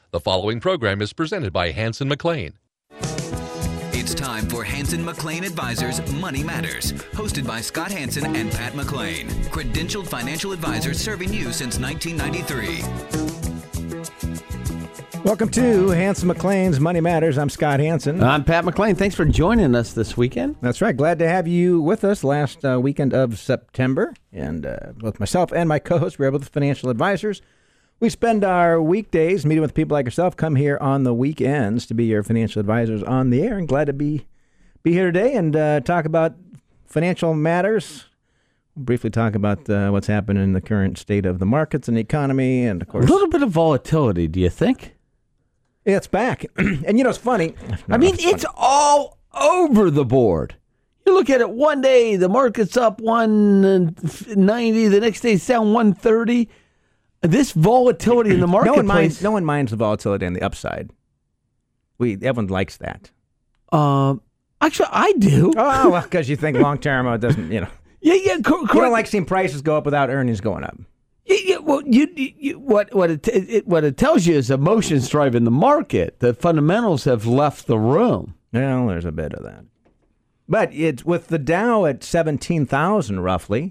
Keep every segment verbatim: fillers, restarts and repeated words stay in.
The following program is presented by Hanson McLean. It's time for Hanson McLean Advisors Money Matters, hosted by Scott Hanson and Pat McLean, credentialed financial advisors serving you since nineteen ninety-three. Welcome to Hanson McLean's Money Matters. I'm Scott Hanson. I'm Pat McLean. Thanks for joining us this weekend. That's right. Glad to have you with us last uh, weekend of September. And uh, both myself and my co-host, we're able to financial advisors. We spend our weekdays meeting with people like yourself, come here on the weekends to be your financial advisors on the air. And glad to be be here today and uh, talk about financial matters. We'll briefly talk about uh, what's happening in the current state of the markets and the economy. And, of course, a little bit of volatility, do you think? Yeah, it's back. And, you know, it's funny. No, I mean, it's, it's all over the board. You look at it one day, the market's up one ninety, the next day it's down one thirty. This volatility in the marketplace. No one minds, no one minds the volatility on the upside. We Everyone likes that. Um, actually, I do. Oh, well, because you think long-term, it doesn't, you know. Yeah, yeah. Co- you don't like seeing prices go up without earnings going up. Yeah, yeah, well, you, you, what what it, it what it tells you is emotions driving the market. The fundamentals have left the room. Well, there's a bit of that, but it's with the Dow at seventeen thousand roughly.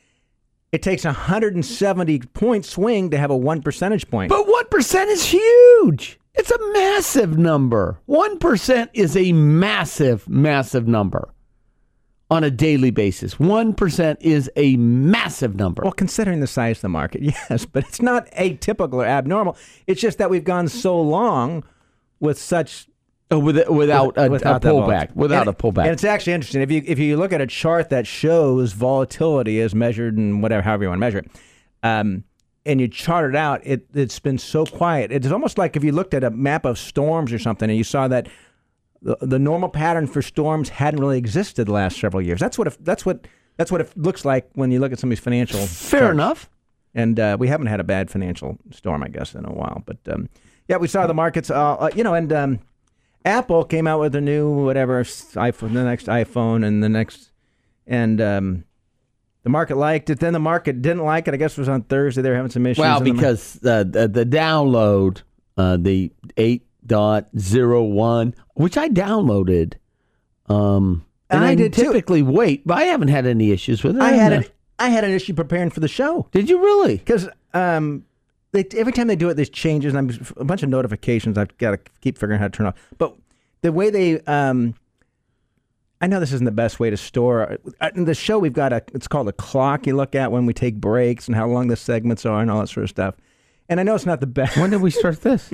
It takes a one hundred seventy point swing to have a one percentage point. But one percent is huge. It's a massive number. One percent is a massive, massive number. On a daily basis, one percent is a massive number. Well, considering the size of the market, yes, but it's not atypical or abnormal. It's just that we've gone so long with such oh, with, without, with, a, without a pullback, without and, a pullback. And it's actually interesting if you if you look at a chart that shows volatility as measured in whatever, however you want to measure it, um, and you chart it out, it it's been so quiet. It's almost like if you looked at a map of storms or something, and you saw that. The, the normal pattern for storms hadn't really existed the last several years. That's what it, that's what that's what it looks like when you look at some of these financial. Fair charts. enough. And uh, we haven't had a bad financial storm, I guess, in a while. But um, yeah, we saw the markets. Uh, uh, you know, and um, Apple came out with a new whatever iPhone, the next iPhone, and the next, and um, the market liked it. Then the market didn't like it. I guess it was on Thursday. They were having some issues. Well, because the, the the download, uh, the eight. Dot zero one, which I downloaded, um, and, and I, I did typically too. wait, but I haven't had any issues with it. I had an, I had an issue preparing for the show. Did you really? Because um, they, every time they do it, there's changes and I'm, a bunch of notifications. I've got to keep figuring out how to turn off. But the way they, um, I know this isn't the best way to store. In the show, we've got a. It's called a clock. You look at when we take breaks and how long the segments are and all that sort of stuff. And I know it's not the best. When did we start this?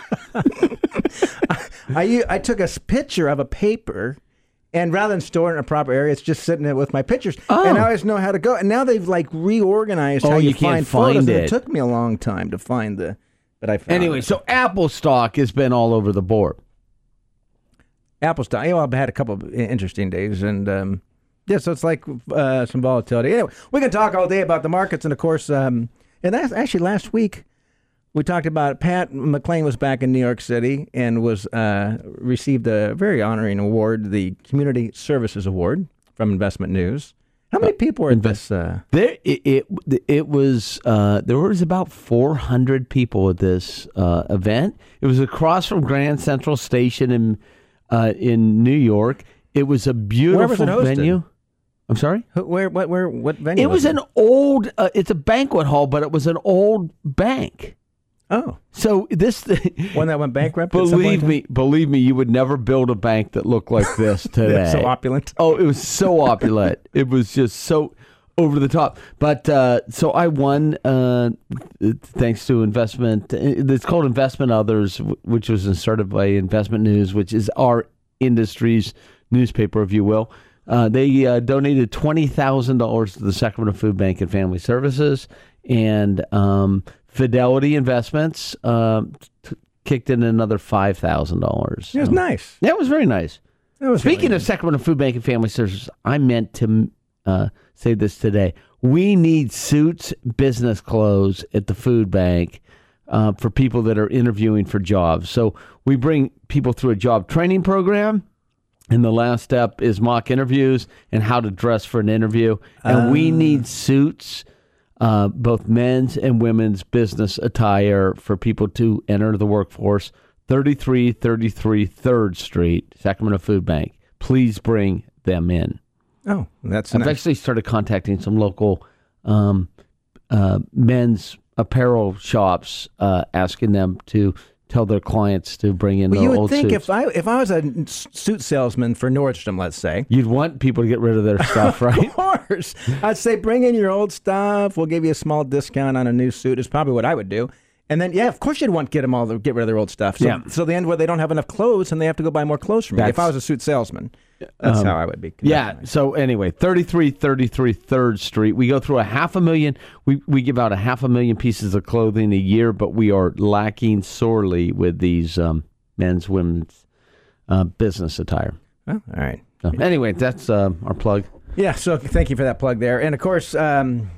I, I took a picture of a paper, and rather than store it in a proper area, it's just sitting there with my pictures. Oh. And I always know how to go. And now they've like reorganized oh, how you, you find, can't find photos. it. And it took me a long time to find the, but I found Anyway, it. so Apple stock has been all over the board. Apple stock. You know, I've had a couple of interesting days, and um, yeah, so it's like uh, some volatility. Anyway, we can talk all day about the markets, and of course, um, and that's actually last week. We talked about it. Pat McLean was back in New York City and was uh, received a very honoring award, the Community Services Award from Investment News. How many people were at this? Uh... There, it, it it was uh, there was about four hundred people at this uh, event. It was across from Grand Central Station in uh, in New York. It was a beautiful Where was it hosted? venue. I'm sorry. Where? What? Where? What venue? It was, was it? an old. Uh, it's a banquet hall, but it was an old bank. Oh, so this one that went bankrupt. Believe me, believe me, you would never build a bank that looked like this today. So opulent. Oh, it was so opulent. It was just so over the top. But uh, so I won uh, thanks to investment. It's called Investment Others, which was started by Investment News, which is our industry's newspaper, if you will. Uh, they uh, donated twenty thousand dollars to the Sacramento Food Bank and Family Services, and um, Fidelity Investments um, t- kicked in another five thousand dollars. It was so, nice. Yeah, it was very nice. It was Speaking really of nice. Sacramento Food Bank and Family Services, I meant to uh, say this today. We need suits, business clothes at the food bank uh, for people that are interviewing for jobs. So we bring people through a job training program. And the last step is mock interviews and how to dress for an interview. And um, we need suits uh, both men's and women's business attire for people to enter the workforce. thirty-three thirty-three third Street, Sacramento Food Bank. Please bring them in. Oh, that's I've nice. actually started contacting some local um, uh, men's apparel shops, uh, asking them to tell their clients to bring in Well, their you would old think suits. if I if I was a suit salesman for Nordstrom, let's say, You'd want people to get rid of their stuff, right? of course, I'd say bring in your old stuff. We'll give you a small discount on a new suit. Is probably what I would do. And then, yeah, of course, you'd want to get them all to get rid of their old stuff. So, Yeah. so the end where they don't have enough clothes and they have to go buy more clothes from me. If That's- I was a suit salesman, that's Um, how I would be. Yeah. conducting So anyway, thirty-three thirty-three third Street. We go through a half a million. We we give out a half a million pieces of clothing a year, but we are lacking sorely with these um, men's, women's uh, business attire. Oh, all right. So anyway, that's uh, our plug. Yeah, so thank you for that plug there. And of course, um,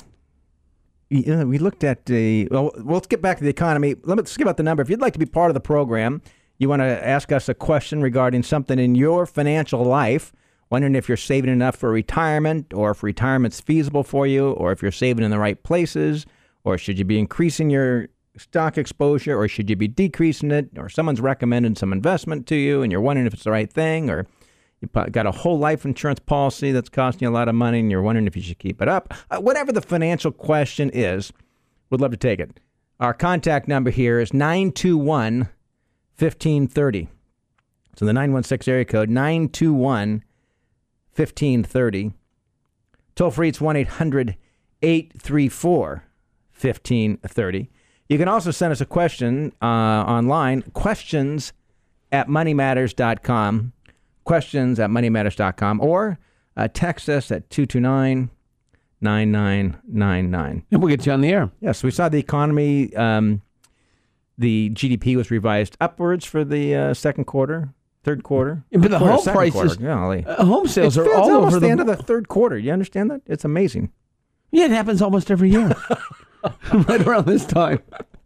you know, we looked at the, well, let's get back to the economy. Let's give out the number. If you'd like to be part of the program, you want to ask us a question regarding something in your financial life, wondering if you're saving enough for retirement, or if retirement's feasible for you, or if you're saving in the right places, or should you be increasing your stock exposure, or should you be decreasing it, or someone's recommended some investment to you and you're wondering if it's the right thing, or you've got a whole life insurance policy that's costing you a lot of money and you're wondering if you should keep it up. Uh, whatever the financial question is, we'd love to take it. Our contact number here is nine two one, one five three zero. So the nine one six area code, nine two one, one five three zero. Toll free, it's one eight hundred, eight three four, one five three zero. You can also send us a question uh, online, questions at money matters dot com. Questions at money matters dot com, or uh, text us at two two nine, nine nine nine nine. And we'll get you on the air. Yes, we saw the economy, um, the G D P was revised upwards for the uh, second quarter, third quarter. Yeah, but the Quarter, home second prices, quarter. Golly. uh, home sales It's, are it's all almost over the the end of the third quarter. You understand that? It's amazing. Yeah, it happens almost every year. Right around this time.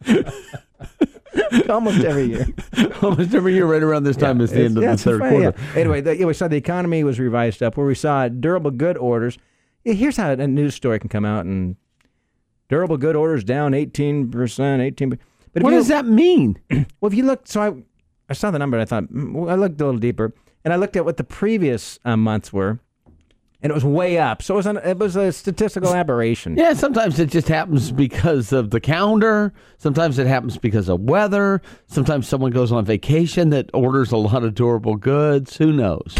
Almost every year. Almost every year, right around this time, is the It's- end of yeah, the it's third funny, quarter. yeah. Anyway, the, yeah, we saw the economy was revised up, where we saw durable good orders. Yeah, here's how a news story can come out, and durable good orders down eighteen percent, eighteen percent. But if What you- does that mean? Well, if you look, so I, I saw the number and I thought, mm, well, I looked a little deeper, and I looked at what the previous uh, months were, and it was way up. So it was, an, it was a statistical aberration. Yeah, sometimes it just happens because of the calendar. Sometimes it happens because of weather. Sometimes someone goes on vacation that orders a lot of durable goods. Who knows?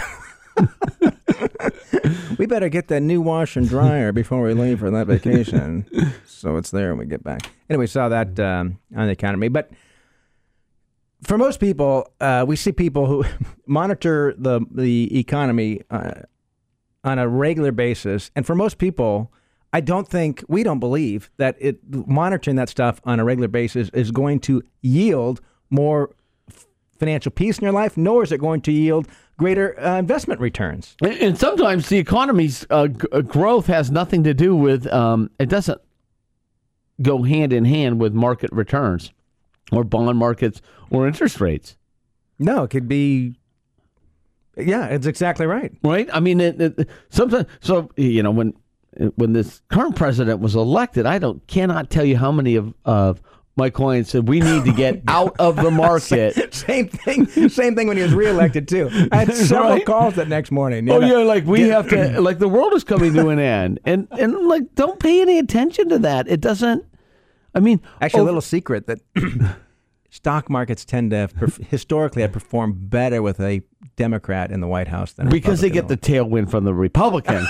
We better get that new wash and dryer before we leave for that vacation, so it's there when we get back. Anyway, saw that um, on the economy. But for most people, uh, we see people who monitor the the economy uh, on a regular basis, and for most people, I don't think, we don't believe that it monitoring that stuff on a regular basis is going to yield more f- financial peace in your life, nor is it going to yield greater uh, investment returns. And, and sometimes the economy's uh, g- uh, growth has nothing to do with, um, it doesn't go hand in hand with market returns or bond markets or interest rates. No, it could be. Yeah, it's exactly right. Right? I mean, it, it, sometimes, so, you know, when when this current president was elected, I don't cannot tell you how many of, of my clients said we need to get out of the market. Same thing. Same thing when he was reelected too. I had several Right? calls that next morning. you Oh know. yeah, like we have to, like the world is coming to an end, and and like don't pay any attention to that. It doesn't. I mean, Actually, a over- little secret that stock markets tend to have, perf- historically have performed better with a Democrat in the White House than a because they get the Republican. tailwind from the Republicans.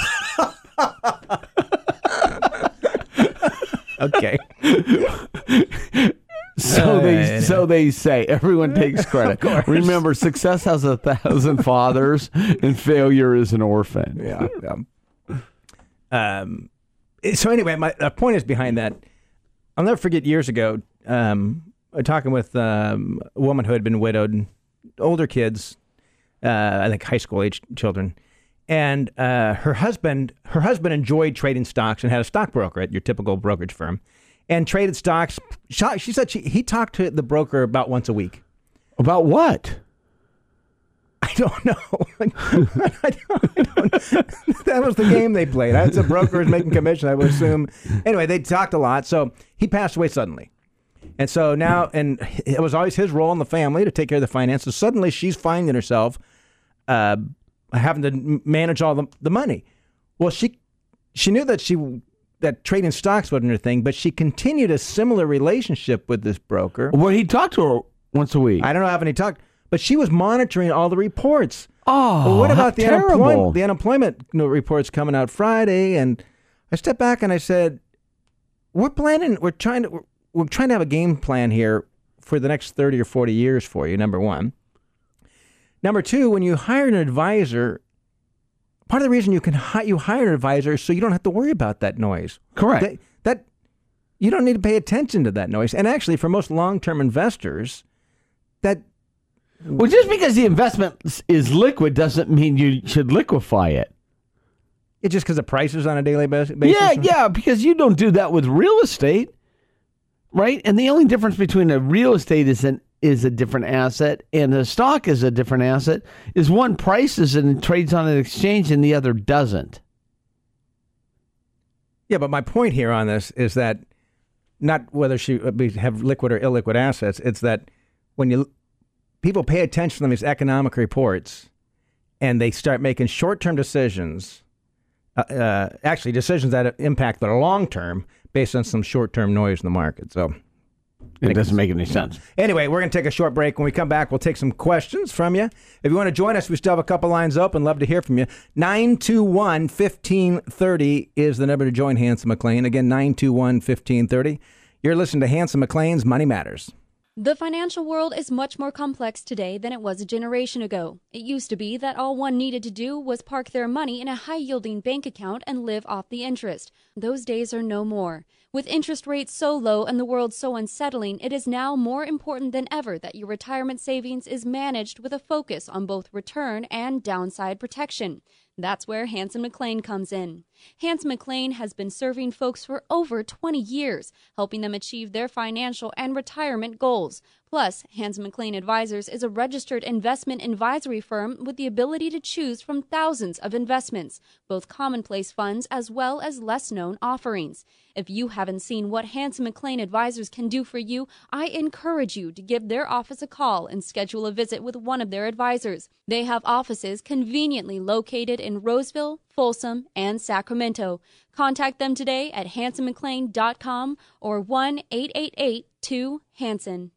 Okay. So Uh, they anyway. so they say. Everyone takes credit. Remember, success has a thousand fathers, and failure is an orphan. Yeah. yeah. Um. So anyway, my uh, point is behind that. I'll never forget years ago, um, talking with um, a woman who had been widowed, older kids, uh, I think high school age children, and uh, her husband. Her husband enjoyed trading stocks and had a stockbroker at your typical brokerage firm, and traded stocks. She said she, he talked to the broker about once a week. About what? I don't know. I don't, I don't, that was the game they played. That's a broker is making commission, I would assume. Anyway, they talked a lot. So he passed away suddenly. And so now, and it was always his role in the family to take care of the finances. Suddenly she's finding herself uh, having to manage all the, the money. Well, she she knew that she that trading stocks wasn't her thing, but she continued a similar relationship with this broker. Well, he talked to her once a week. I don't know how many talked, but she was monitoring all the reports. Oh, well, what about the terrible. unemployment? The unemployment reports coming out Friday, and I stepped back and I said, "We're planning. We're trying to. We're, we're trying to have a game plan here for the next thirty or forty years for you. Number one. Number two, when you hire an advisor." Part of the reason you can hi- you hire an advisor is so you don't have to worry about that noise. Correct. That, that you don't need to pay attention to that noise. And actually, for most long-term investors, that well, just because the investment is liquid doesn't mean you should liquefy it. it's just because the prices on a daily basis. Yeah, yeah, because you don't do that with real estate, right? And the only difference between a real estate is an is a different asset and a stock is a different asset is one prices and trades on an exchange and the other doesn't. Yeah, but my point here on this is that not whether she have liquid or illiquid assets. It's that when you people pay attention to these economic reports and they start making short-term decisions, uh, uh, actually decisions that impact their long-term based on some short-term noise in the market. So it doesn't make any sense. Anyway, we're going to take a short break. When we come back, we'll take some questions from you. If you want to join us, we still have a couple lines open. Love to hear from you. nine two one, one five three zero is the number to join Hanson McClain. Again, nine two one, one five three zero. You're listening to Hanson McClain's Money Matters. The financial world is much more complex today than it was a generation ago. It used to be that all one needed to do was park their money in a high-yielding bank account and live off the interest. Those days are no more. With interest rates so low and the world so unsettling, it is now more important than ever that your retirement savings is managed with a focus on both return and downside protection. That's where Hanson McClain comes in. Hanson McClain has been serving folks for over twenty years, helping them achieve their financial and retirement goals. Plus, Hanson McClain Advisors is a registered investment advisory firm with the ability to choose from thousands of investments, both commonplace funds as well as less-known offerings. If you haven't seen what Hanson McClain Advisors can do for you, I encourage you to give their office a call and schedule a visit with one of their advisors. They have offices conveniently located in Roseville, Folsom, and Sacramento. Contact them today at hanson mcclain dot com or one eight eight eight two Hanson.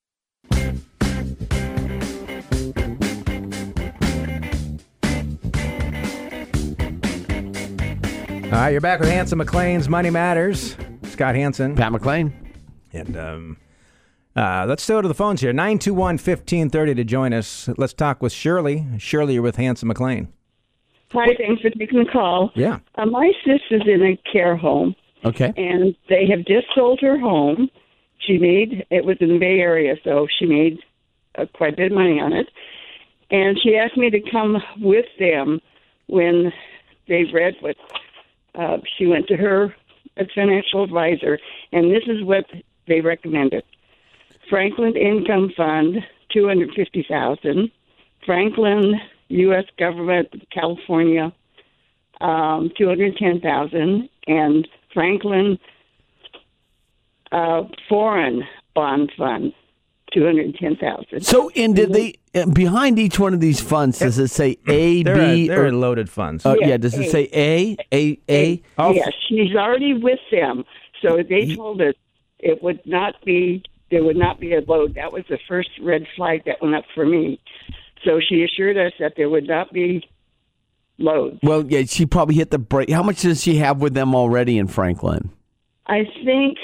All right, you're back with Hanson McClain's Money Matters. Scott Hanson. Pat McClain. And um, uh, let's go to the phones here. nine two one, one five three zero to join us. Let's talk with Shirley. Shirley, you're with Hanson McClain. Hi, thanks for taking the call. Yeah. Uh, my sister's in a care home. Okay. And they have just sold her home. She made, it was in the Bay Area, so she made uh, quite a bit of money on it. And she asked me to come with them when they read what uh, she went to her financial advisor, and this is what they recommended. Franklin Income Fund, two hundred fifty thousand dollars. Franklin U S Government, California, um, two hundred ten thousand dollars. And Franklin uh, Foreign Bond Fund, two hundred ten thousand dollars. So, and did they uh, behind each one of these funds does it say A, They're, B, a, they're or loaded funds. uh, Yeah, yeah? Does it A. say A, A, A? Oh, Yes, she's already with them. So they told us it would not be, there would not be a load. That was the first red flag that went up for me. So she assured us that there would not be loads. Well, yeah, she probably hit the brake. How much does she have with them already in Franklin? I think,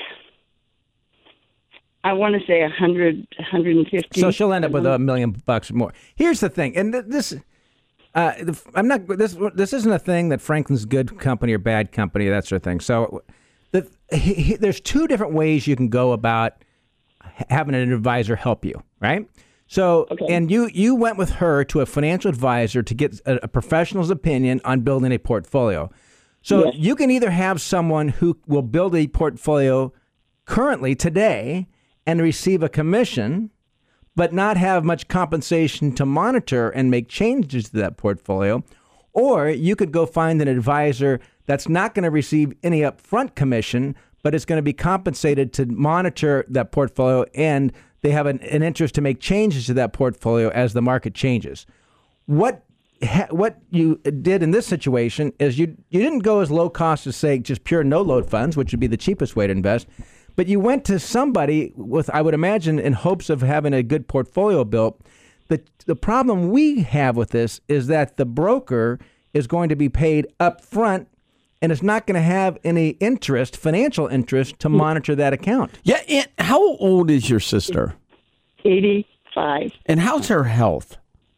I want to say one hundred, one hundred fifty. So she'll end up with a million bucks more. Here's the thing, and th- this, uh, I'm not. This this isn't a thing that Franklin's good company or bad company, that sort of thing. So, the, he, he, there's two different ways you can go about having an advisor help you, right? So, Okay. and you you went with her to a financial advisor to get a, a professional's opinion on building a portfolio. So Yes. you can either have someone who will build a portfolio currently today and receive a commission, but not have much compensation to monitor and make changes to that portfolio. Or you could go find an advisor that's not going to receive any upfront commission, but it's going to be compensated to monitor that portfolio, and they have an, an interest to make changes to that portfolio as the market changes. What ha, what you did in this situation is you you didn't go as low cost as, say, just pure no-load funds, which would be the cheapest way to invest, but you went to somebody with, I would imagine, in hopes of having a good portfolio built. The, the problem we have with this is that the broker is going to be paid up front, and it's not going to have any interest, financial interest, to monitor that account. Yeah. And how old is your sister? eighty-five. And how's her health?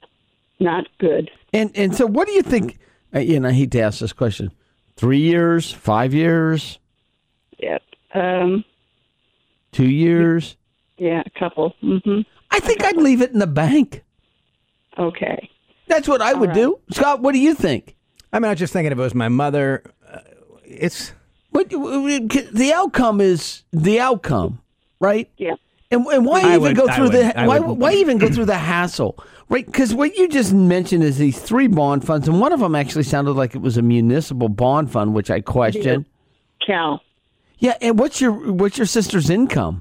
Not good. And and so what do you think, uh, and I hate to ask this question, three years, five years, Yep. Um, two years? yeah, a couple. Mm-hmm. I think I'd leave it in the bank. Okay. That's what I would right. do. Scott, what do you think? I mean, I was just thinking if it was my mother, uh, it's... What, the outcome is the outcome, right? Yeah. And, and why I even would- go I through would- the I why would- why even go through the hassle, right? Because what you just mentioned is these three bond funds, and one of them actually sounded like it was a municipal bond fund, which I question. Cal. Yeah, and what's your what's your sister's income?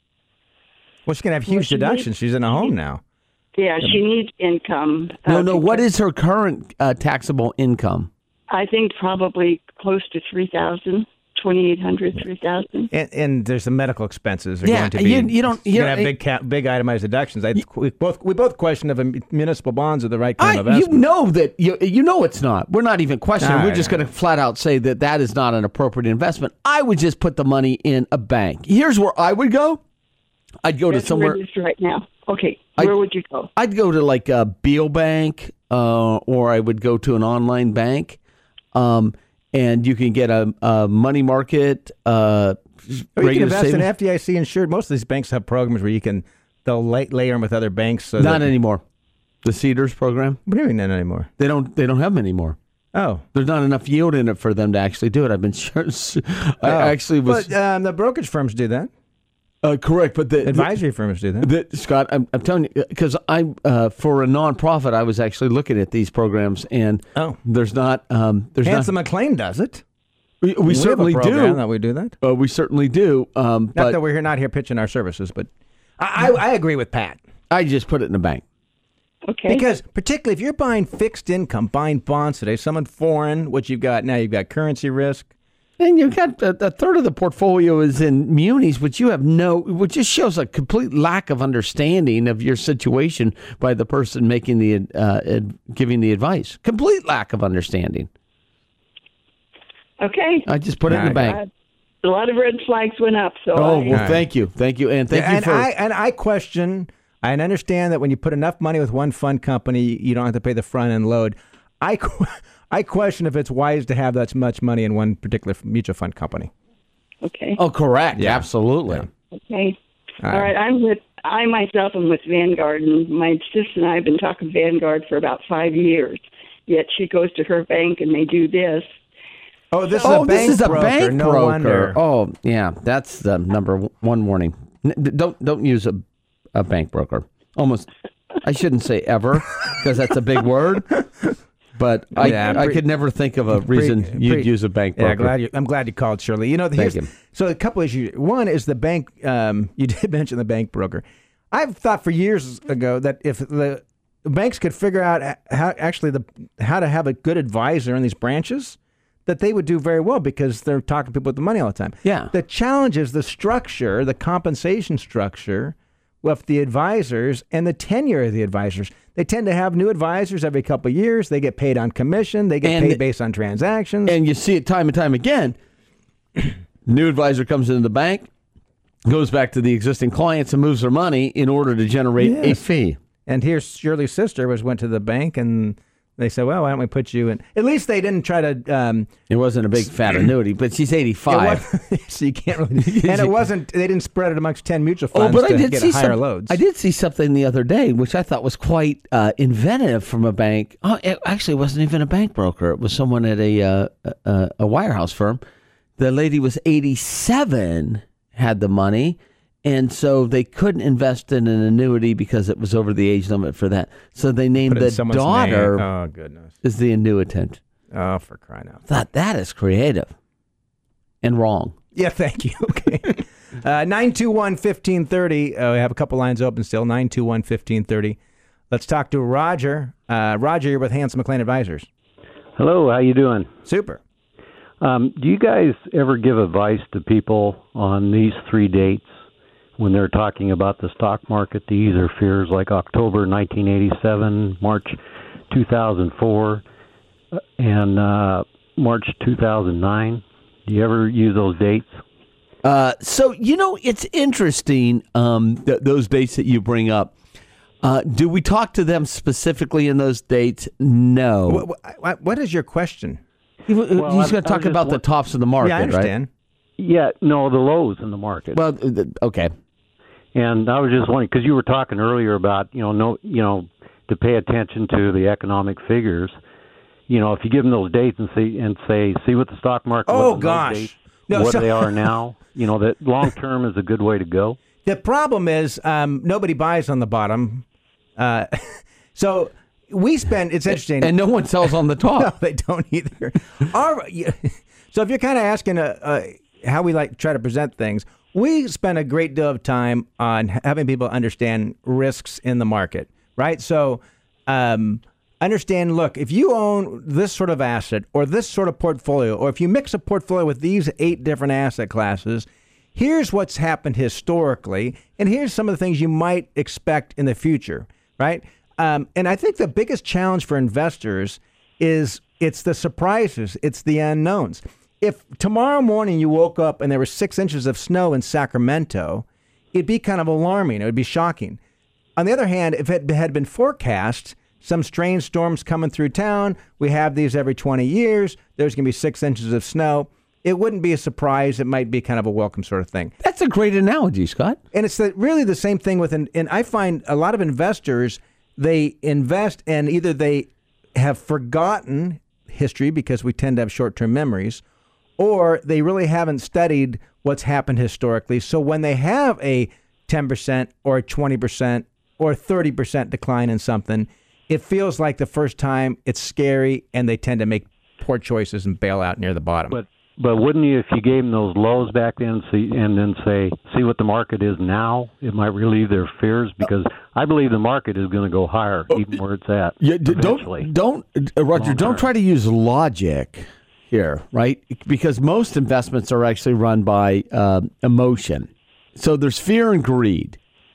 Well, she's going to have huge she deductions. She's in a home now. Yeah, she needs income. No, uh, no. What because is her current uh, taxable income? I think probably close to three thousand, twenty-eight hundred, three thousand. And, and there's the medical expenses are Yeah, going to be. you- you don't- you you're don't- gonna have big ca- big itemized deductions. I, we both we both question if a municipal bonds are the right kind I, of you investment. know that you you know it's not. We're not even questioning. All We're right, just all going to flat out say that that is not an appropriate investment. I would just put the money in a bank. Here's where I would go. I'd go That's to somewhere. where it is right now. Okay, I- where would you go? I'd go to like a Beal Bank, uh, or I would go to an online bank, um, and you can get a, a money market. Uh, Or you can regular invest in savings. F D I C insured. Most of these banks have programs where you can they'll lay, layer them with other banks. So Not that, anymore. The Cedars program. What do you mean not anymore? They don't. They don't have them anymore. Oh, There's not enough yield in it for them to actually do it. I've been sure. I Oh. actually was But um, the brokerage firms do that. uh, correct, but the Advisory firms do that. The, Scott, I'm, I'm telling you, because I, uh, for a nonprofit, I was actually looking at these programs, and Oh. there's not, um, there's Hanson not. McLean does it. We, we certainly have a program do. that we do that. Uh, we certainly do. Um, Not but that we're here, not here pitching our services, but I, I, I agree with Pat. I just put it in the bank. Okay. Because particularly if you're buying fixed income, buying bonds today, someone foreign, what you've got now, you've got currency risk. And you've got a, a third of the portfolio is in munis, which you have no, which just shows a complete lack of understanding of your situation by the person making the, uh, ad, giving the advice. Complete lack of understanding. Okay. I just put it in the bank. Uh, a lot of red flags went up. So Oh, I, well, thank you. Thank you. And thank Yeah, you and for. I and I question. I understand that when you put enough money with one fund company, you don't have to pay the front end load. I, qu- I question if it's wise to have that much money in one particular mutual fund company. okay. Oh, correct. Yeah. Absolutely. Yeah. Okay. All All right. right. I'm with. I myself am with Vanguard, and my sister and I have been talking Vanguard for about five years. Yet she goes to her bank, and they do this. Oh, this Oh, is a bank this is a broker. bank no broker. wonder. Oh, yeah, that's the number one warning. N- d- Don't don't use a a bank broker. Almost, I shouldn't say ever because that's a big word. But I Yeah, I pre- could never think of a reason Pre- you'd pre- use a bank broker. Yeah, glad you, I'm glad you called, Shirley. You know, here's, you. so a couple issues. One is the bank. Um, you did mention the bank broker. I've thought for years ago that if the banks could figure out how actually the how to have a good advisor in these branches, that they would do very well because they're talking to people with the money all the time. Yeah. The challenge is the structure, the compensation structure with the advisors and the tenure of the advisors. They tend to have new advisors every couple of years. They get paid on commission. They get And- paid based on transactions. And you see it time and time again. New advisor comes into the bank, goes back to the existing clients and moves their money in order to generate a Yes. fee. And here's Shirley's sister was went to the bank and they said, well, why don't we put you in? At least they didn't try to. Um, It wasn't a big fat annuity, but she's eighty-five. it was- so you can't really. And it wasn't. They didn't spread it amongst ten mutual Oh, funds but to I did get see higher some, loads. I did see something the other day, which I thought was quite uh, inventive from a bank. Oh, it actually wasn't even a bank broker. It was someone at a uh, a, a wirehouse firm. The lady was eighty-seven, had the money, And so they couldn't invest in an annuity because it was over the age limit for that. So they named Put it in the someone's daughter name. Oh, goodness. as the annuitant. Oh, for crying out. Thought that is creative and wrong. Yeah, thank you. Okay. uh, nine two one, one five three zero. Uh, we have a couple lines open still. nine two one, one five three zero. Let's talk to Roger. Uh, Roger, you're with Hanson McLean Advisors. Hello, how you doing? Super. Um, do you guys ever give advice to people on these three dates when they're talking about the stock market? The ease or fears, like October nineteen eighty-seven, March two thousand four, and uh, March two thousand nine. Do you ever use those dates? Uh, so, you know, it's interesting, um, th- those dates that you bring up. Uh, do we talk to them specifically in those dates? No. What, what, what is your question? He, Well, he's I'm- going to I'm talk just about the want- tops of the market, Yeah, I understand. right? Yeah, no, the lows in the market. Well, th- okay. And I was just wondering, because you were talking earlier about, you know, no, you know, to pay attention to the economic figures. You know, if you give them those dates and see and say, see what the stock market. Oh, was in those gosh. dates, No, what so- they are now. You know, that long term is a good way to go. The problem is um, nobody buys on the bottom. Uh, so we spend, it's interesting. And no one sells on the No, top. they don't either. Our, so if you're kind of asking uh, uh, how we like try to present things, we spend a great deal of time on having people understand risks in the market, right? So um, understand, look, if you own this sort of asset or this sort of portfolio, or if you mix a portfolio with these eight different asset classes, here's what's happened historically, and here's some of the things you might expect in the future, right? Um, and I think the biggest challenge for investors is it's the surprises, it's the unknowns. If tomorrow morning you woke up and there was six inches of snow in Sacramento, it'd be kind of alarming. It would be shocking. On the other hand, if it had been forecast, some strange storms coming through town, we have these every twenty years, there's going to be six inches of snow, it wouldn't be a surprise. It might be kind of a welcome sort of thing. That's a great analogy, Scott. And it's the, really the same thing with, an, and I find a lot of investors, they invest and either they have forgotten history because we tend to have short-term memories, or they really haven't studied what's happened historically. So when they have a ten percent or a twenty percent or a thirty percent decline in something, it feels like the first time, it's scary, and they tend to make poor choices and bail out near the bottom. But but wouldn't you, if you gave them those lows back then, see, and then say, see what the market is now, it might relieve their fears, because I believe the market is going to go higher, even where it's at. Yeah, d- eventually. don't don't uh, Roger. Long Don't term. try to use logic here, right? Because most investments are actually run by uh, emotion. So there's fear and greed,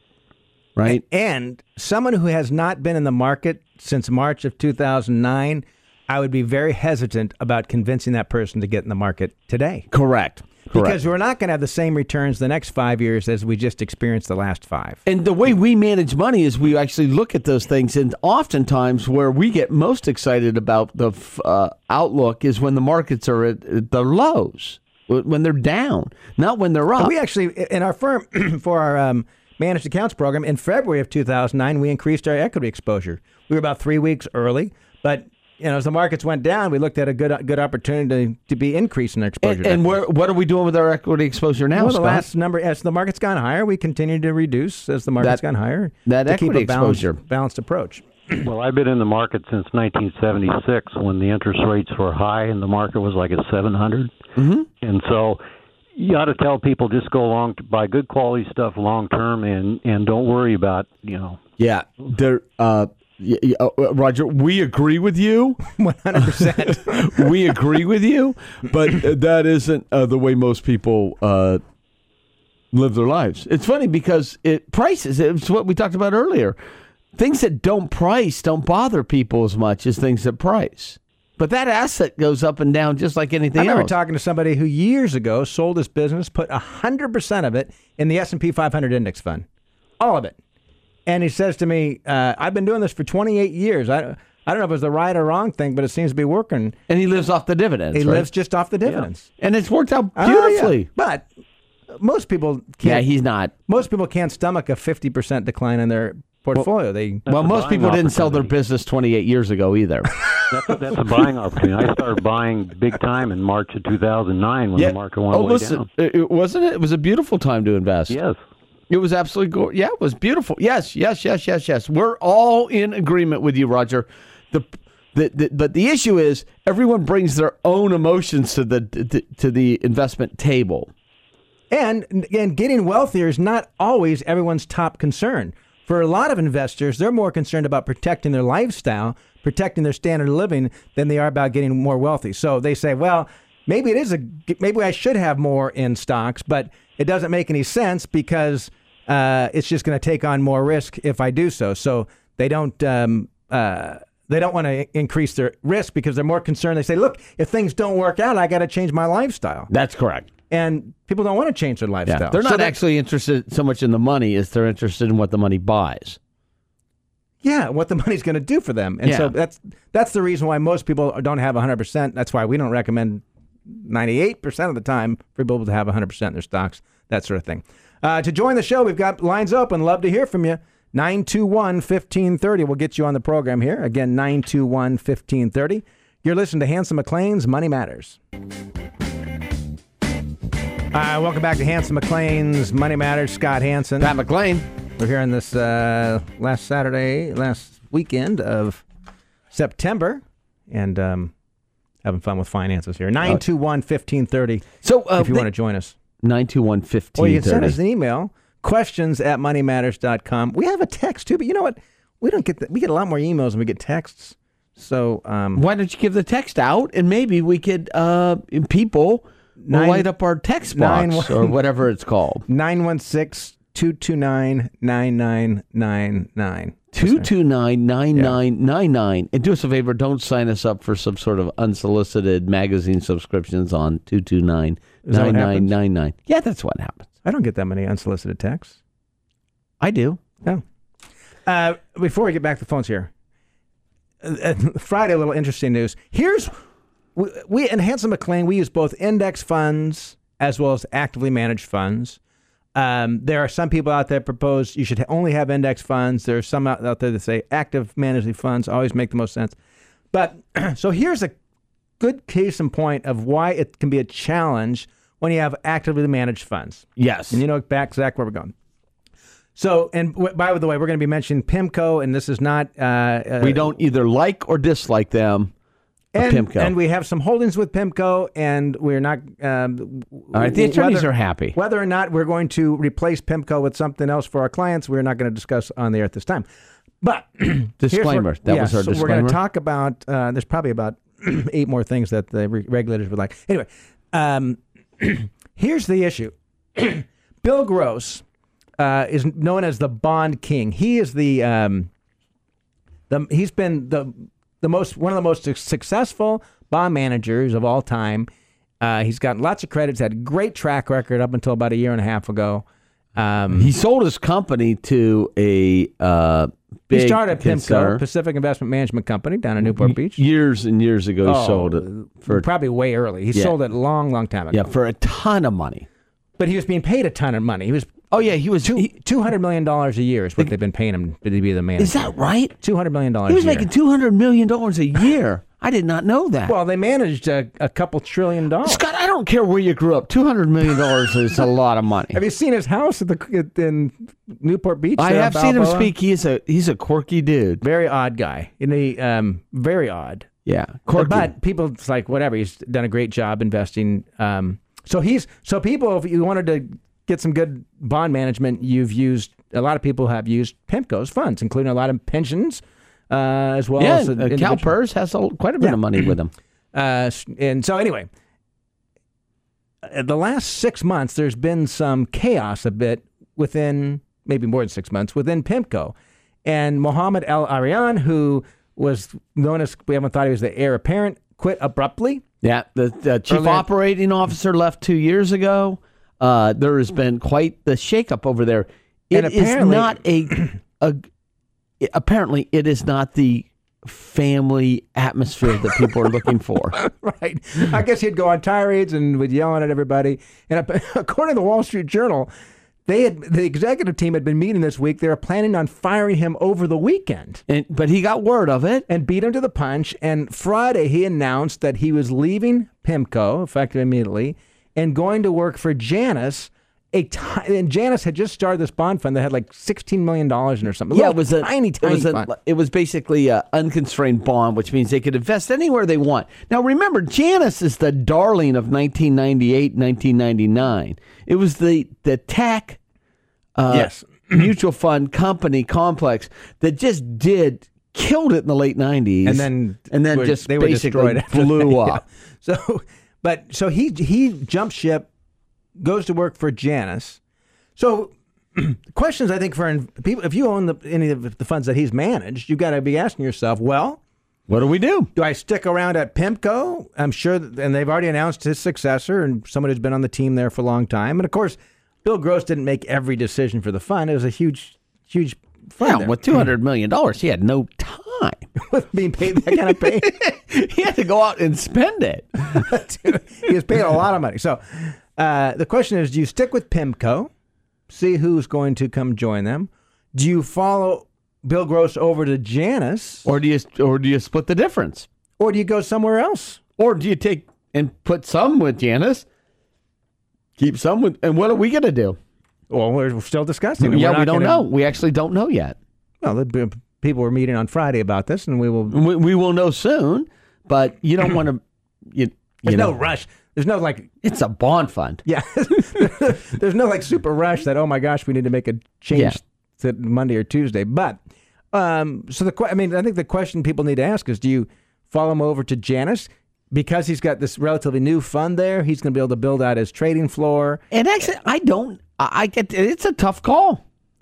right? And someone who has not been in the market since March of two thousand nine, I would be very hesitant about convincing that person to get in the market today. Correct. Because Correct. we're not going to have the same returns the next five years as we just experienced the last five. And the way we manage money is we actually look at those things, and oftentimes where we get most excited about the uh, outlook is when the markets are at, at the lows, when they're down, not when they're up. We actually, in our firm, for our um, managed accounts program, in February of two thousand nine, we increased our equity exposure. We were about three weeks early, but you know, as the markets went down, we looked at a good good opportunity to, to be increasing our exposure. and to and equity. where, what are we doing with our equity exposure now, Well, the Scott? last number, as the market's gone higher, we continue to reduce as the market's That- gone higher. that to keep equity a balanced, exposure. balanced approach. Well, I've been in the market since nineteen seventy-six, when the interest rates were high and the market was like at seven hundred. Mm-hmm. And so you ought to tell people, just go long, buy good quality stuff long term, and, and don't worry about, you know. Yeah, there. Uh, y- y- uh, Roger, we agree with you. one hundred percent. We agree with you, but that isn't uh, the way most people uh, live their lives. It's funny because it prices. It's what we talked about earlier. Things that don't price don't bother people as much as things that price. But that asset goes up and down just like anything I remember else. talking to somebody who years ago sold his business, put one hundred percent of it in the S and P five hundred index fund. All of it. And he says to me, uh, I've been doing this for twenty-eight years. I, I don't know if it's the right or wrong thing, but it seems to be working. And he lives off the dividends. He right? lives just off the dividends. and it's worked out Oh, yeah. beautifully. But most people Yeah, can't. he's not. most people can't stomach a fifty percent decline in their portfolio. they Well, a most buying people didn't sell their opportunity. business twenty-eight years ago either. That's a, that's a buying opportunity. I started buying big time in March of two thousand nine when the market went oh, way listen, down. it, it- wasn't it? It was a beautiful time to invest. Yes. It was absolutely gorgeous. Yeah, it was beautiful. Yes, yes, yes, yes, yes. We're all in agreement with you, Roger. The, the, the but the issue is everyone brings their own emotions to the to, to the investment table. And again, getting wealthier is not always everyone's top concern. For a lot of investors, they're more concerned about protecting their lifestyle, protecting their standard of living, than they are about getting more wealthy. So they say, well, maybe it is a maybe I should have more in stocks, but it doesn't make any sense because uh, it's just going to take on more risk if I do so. So they don't um, uh, they don't want to increase their risk because they're more concerned. They say, look, if things don't work out, I got to change my lifestyle. That's correct. And people don't want to change their lifestyle. Yeah, they're not so actually interested so much in the money as they're interested in what the money buys. Yeah, what the money's going to do for them. And Yeah. so that's that's the reason why most people don't have one hundred percent. That's why we don't recommend ninety-eight percent of the time for people to have one hundred percent in their stocks, that sort of thing. Uh, to join the show, we've got lines open. Love to hear from you. nine two one, one five three zero will get you on the program here. Again, nine two one, one five three zero. You're listening to Hanson McClain's Money Matters. Uh, welcome back to Hanson McClain's Money Matters. Scott Hanson. Pat McClain. We're here on this uh, last Saturday, last weekend of September, and um, having fun with finances here. nine two one, one five three zero So uh, if you want to join us. nine two one, one five three zero. Or you can send us an email, questions at money matters dot com. We have a text, too, but you know what? We don't get the, we get a lot more emails than we get texts. So um, why don't you give the text out, and maybe we could, uh, people will Nine- light up our text box nine one- or whatever it's called. nine one six, two two nine, nine nine nine nine. two two nine, nine nine nine nine. And do us a favor, don't sign us up for some sort of unsolicited magazine subscriptions on two two nine, nine nine nine nine. Yeah, that's what happens. I don't get that many unsolicited texts. I do. No. Uh, before we get back to the phones here, uh, Friday, a little interesting news. Here's, we, we in Hanson McClain, we use both index funds as well as actively managed funds. Um, there are some people out there propose you should only have index funds. There are some out, out there that say active managed funds always make the most sense. But so here's a good case in point of why it can be a challenge when you have actively managed funds. Yes. And you know back exactly where we're going. So, and w- by the way, we're going to be mentioning PIMCO, and this is not... Uh, uh, we don't either like or dislike them. and, PIMCO. and we have some holdings with PIMCO, and we're not... Um, All right, the attorneys whether, are happy. Whether or not we're going to replace PIMCO with something else for our clients, we're not going to discuss on the air at this time. But... Disclaimer. What, that yeah, was our so disclaimer. We're going to talk about... Uh, there's probably about eight more things that the re- regulators would like. Anyway, um, here's the issue. Bill Gross... Uh, is known as the bond king. He is the um, the he's been the the most one of the most successful bond managers of all time. Uh, he's gotten lots of credits. Had a great track record up until about a year and a half ago. Um, he sold his company to a uh, big he started PIMCO, concern. Pacific Investment Management Company, down in Newport Beach. Years and years ago, he Oh, sold it for probably way early. He Yeah. sold it a long, long time ago. yeah for a ton of money. But he was being paid a ton of money. He was Oh yeah, he was. two he- two hundred million dollars a year is what they've been paying him to be the manager. is that right? two hundred million dollars He was a year. making two hundred million dollars a year. I did not know that. Well, they managed a, a couple trillion dollars. Scott, I don't care where you grew up. Two hundred million dollars is a lot of money. Have you seen his house at the in Newport Beach? I there, have seen him Balboa? speak. He's a he's a quirky dude. Very odd guy. And he, um, very odd. Yeah, quirky. But people, it's like whatever. He's done a great job investing. Um, so he's so people. If you wanted to get some good bond management, you've used a lot of people have used PIMCO's funds, including a lot of pensions, uh, as well yeah, as uh, individual- CalPERS has a, quite a bit Yeah. of money with him. Uh, and so anyway, uh, the last six months, there's been some chaos a bit within, maybe more than six months, within PIMCO. And Mohammed El Arian, who was known as, we haven't thought he was the heir apparent, quit abruptly. Yeah, the, the chief Earlier- operating officer left two years ago. Uh, there has been quite the shakeup over there. It And is apparently- not a, a. Apparently, it is not the family atmosphere that people are looking for. Right. I guess he'd go on tirades and would yell at everybody. And according to the Wall Street Journal, they had the executive team had been meeting this week. They were planning on firing him over the weekend. And, but he got word of it. And beat him to the punch. And Friday, he announced that he was leaving PIMCO, effective immediately, and going to work for Janus a ti- and Janus had just started this bond fund that had like sixteen million dollars in or something. A Yeah, little it was a tiny, tiny it was, fund. a, it was basically an unconstrained bond, which means they could invest anywhere they want. Now, remember, Janus is the darling of nineteen ninety-eight, nineteen ninety-nine. It was the the tech uh, Yes. mutual fund company complex that just did killed it in the late nineties, and then and then were- just they were basically destroyed after blew that. up. Yeah. So, but so he he jumps ship, goes to work for Janus. So, questions I think for in- people, if you own the, any of the funds that he's managed, you've got to be asking yourself, well, What do we do? do I stick around at PIMCO? I'm sure, that, and they've already announced his successor and someone who's been on the team there for a long time. And of course, Bill Gross didn't make every decision for the fund. It was a huge, huge fund. Yeah, there. with two hundred million dollars, he had no time. With being paid that kind of pay. He had to go out and spend it. He was paid a lot of money. So uh, the question is, do you stick with PIMCO, see who's going to come join them? Do you follow Bill Gross over to Janus, Or do you or do you split the difference? or do you go somewhere else? Or do you take and put some with Janus, keep some with, and what are we going to do? Well, we're still discussing it. Yeah, We're we not don't gonna- know. We actually don't know yet. Well, the people were meeting on Friday about this, and we will. We, we will know soon, but you don't want to. You, There's you know, no rush. There's no like, It's a bond fund. yeah. There's no like super rush that, oh my gosh, we need to make a change Yeah. to Monday or Tuesday. But um, so the que- I mean, I think the question people need to ask is, do you follow him over to Janus because he's got this relatively new fund there? He's going to be able to build out his trading floor. And actually, I don't. I, I get. It's a tough call.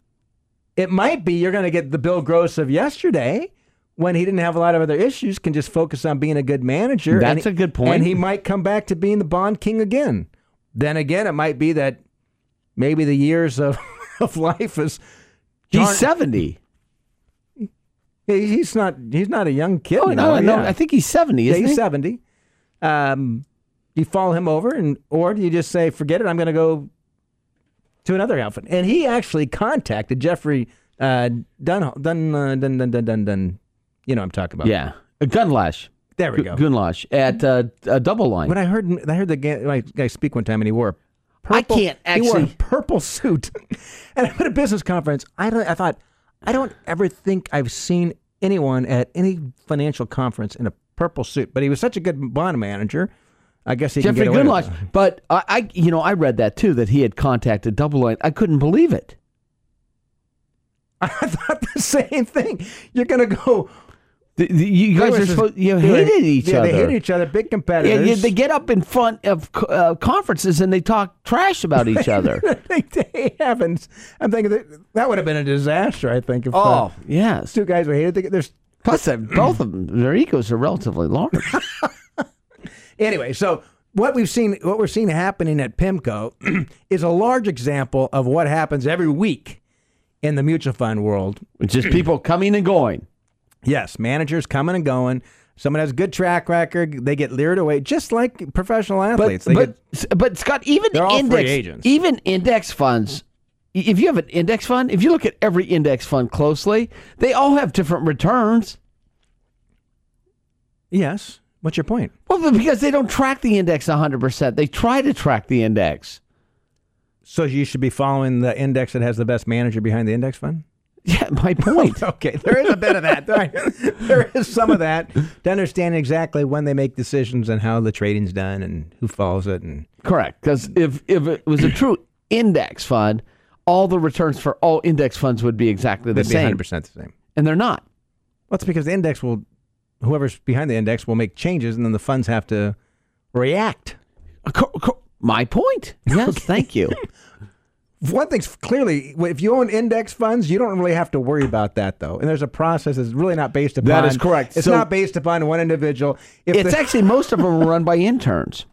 It might be you're going to get the Bill Gross of yesterday, when he didn't have a lot of other issues, can just focus on being a good manager. That's and, a good point. And he might come back to being the bond king again. Then again, it might be that maybe the years of, of life is. He's Darn- seventy. He- He's not. He's not a young kid. Oh no, no, no. yeah. I think he's seventy. Yeah, Isn't he's he? seventy. Um, do you follow him over, and or do you just say, "Forget it, I'm going to go to another outfit"? And he actually contacted Jeffrey uh, Dun Dun uh, Dun Dun Dun Dun Dun. You know what I'm talking about. Yeah, a Gunlash. There we go. Gunlash at uh, a double line. When I heard I heard the guy, my guy speak one time, and he wore a purple. I can't He wore a actually- purple suit, and I'm at a business conference. I don't. I thought I don't ever think I've seen anyone at any financial conference in a purple suit. But he was such a good bond manager. I guess he Jeffrey can get away with Gunlash. it. But I, I, you know, I read that too, that he had contacted Double Line. I couldn't believe it. I thought the same thing. You're gonna go. The, the, you They guys were are just- supposed. You they were- hated each yeah, other. They hated each other. Big Yeah, competitors. yeah, they get up in front of co- uh, conferences and they talk trash about each other. they, they haven't. I'm thinking that, that would have been a disaster. I think. If, uh, Oh, yes. two guys who hated. They, there's Plus, uh, both of them, their egos are relatively large. Anyway, so what we've seen, what we're seeing happening at PIMCO is a large example of what happens every week in the mutual fund world. It's just people coming and going. Yes, managers coming and going. Someone has a good track record, they get lured away, just like professional But, athletes. They but, get, but Scott, even They're all free index, agents. even index funds, if you have an index fund, if you look at every index fund closely, they all have different returns. yes. What's your point? Well, but because they don't track the index one hundred percent. They try to track the index. So you should be following the index that has the best manager behind the index fund? Yeah, my point. Okay, there is a bit of that. There- there is some of that to understand exactly when they make decisions and how the trading's done and who follows it. And Correct. Because if, if it was a true index fund, all the returns for all index funds would be exactly the they'd be one same. hundred percent the same. And they're not. Well, it's because the index will, whoever's behind the index will make changes, and then the funds have to react. Co- co- My point. Yes, thank you. One thing's clearly, if you own index funds, you don't really have to worry about that, though. And there's a process that's really not based upon. That is correct. It's So- not based upon one individual. If It's the- actually, most of them are run by interns.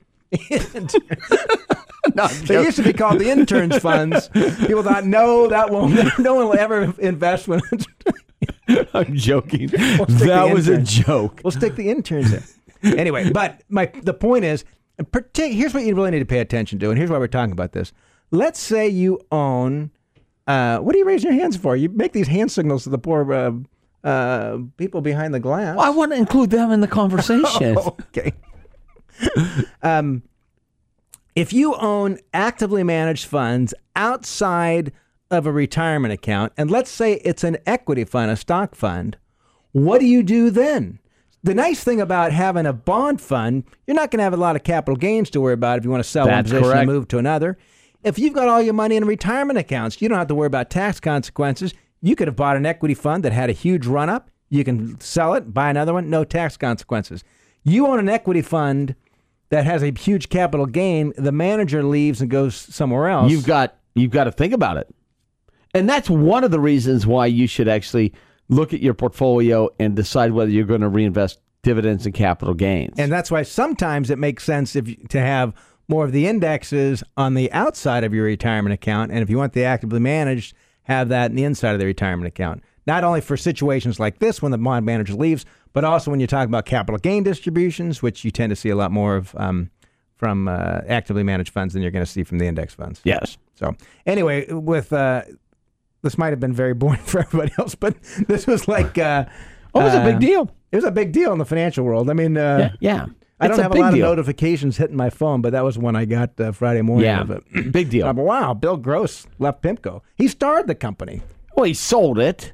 No, I'm They used to be called the interns funds. People thought, no, that won't. No one will ever invest when. I'm joking. stick That the was a interns. joke. We'll stick the interns in. Anyway, but my the point is, and partic- here's what you really need to pay attention to, and here's why we're talking about this. Let's say you own. Uh, what are you raising your hands for? You make these hand signals to the poor uh, uh, people behind the glass. I want to include them in the conversation. Okay. um, if you own actively managed funds outside of a retirement account, and let's say it's an equity fund, a stock fund, what do you do then? The nice thing about having a bond fund, you're not going to have a lot of capital gains to worry about if you want to sell one That's position correct. and move to another. If you've got all your money in retirement accounts, you don't have to worry about tax consequences. You could have bought an equity fund that had a huge run-up. You can sell it, buy another one, no tax consequences. You own an equity fund that has a huge capital gain. The manager leaves and goes somewhere else. You've got you've got to think about it. And that's one of the reasons why you should actually look at your portfolio and decide whether you're going to reinvest dividends and capital gains. And that's why sometimes it makes sense if you, to have more of the indexes on the outside of your retirement account. And if you want the actively managed, have that in the inside of the retirement account. Not only for situations like this when the bond manager leaves, but also when you're talking about capital gain distributions, which you tend to see a lot more of um, from uh, actively managed funds than you're going to see from the index funds. Yes. So anyway, with uh, this might have been very boring for everybody else, but this was like uh, Oh, it was a uh, big deal. It was a big deal in the financial world. I mean, uh, Yeah. yeah. I It's don't have a big lot deal. of notifications hitting my phone, but that was one I got uh, Friday morning Yeah. of it. Big deal. I'm, wow, Bill Gross left PIMCO. He started the company. Well, he sold it.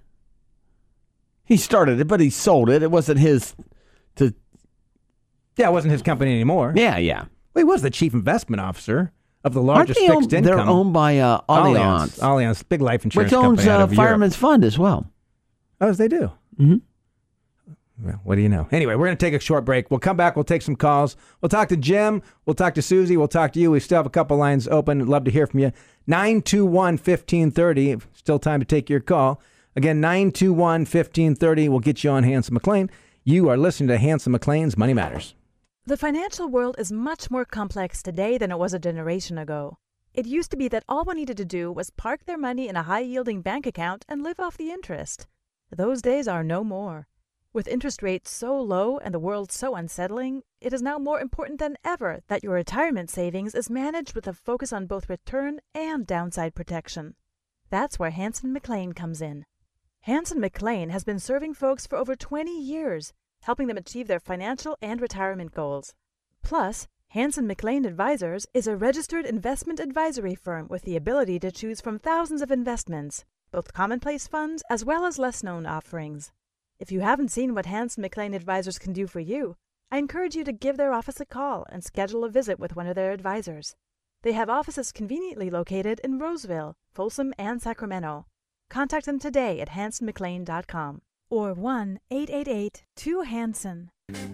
He started it, but he sold it. It wasn't his to Yeah, it wasn't his company anymore. Yeah, yeah. Well, he was the chief investment officer of the Aren't largest they fixed owned, income. they're owned by uh, Allianz, Allianz. Allianz, big life insurance which owns company out uh, of Europe. Fireman's Fund as well. Oh, as they do. Mhm. Well, what do you know? Anyway, we're going to take a short break. We'll come back. We'll take some calls. We'll talk to Jim. We'll talk to Susie. We'll talk to you. We still have a couple lines open. I'd love to hear from you. nine two one, one five three zero. Still time to take your call. Again, nine two one, one five three zero. We'll get you on Hanson McLean. You are listening to Hanson McLean's Money Matters. The financial world is much more complex today than it was a generation ago. It used to be that all one needed to do was park their money in a high-yielding bank account and live off the interest. Those days are no more. With interest rates so low and the world so unsettling, it is now more important than ever that your retirement savings is managed with a focus on both return and downside protection. That's where Hanson McLean comes in. Hanson McLean has been serving folks for over twenty years, helping them achieve their financial and retirement goals. Plus, Hanson McLean Advisors is a registered investment advisory firm with the ability to choose from thousands of investments, both commonplace funds as well as less-known offerings. If you haven't seen what Hanson McLean Advisors can do for you, I encourage you to give their office a call and schedule a visit with one of their advisors. They have offices conveniently located in Roseville, Folsom, and Sacramento. Contact them today at hanson mclean dot com or one eight eight eight, two, Hanson.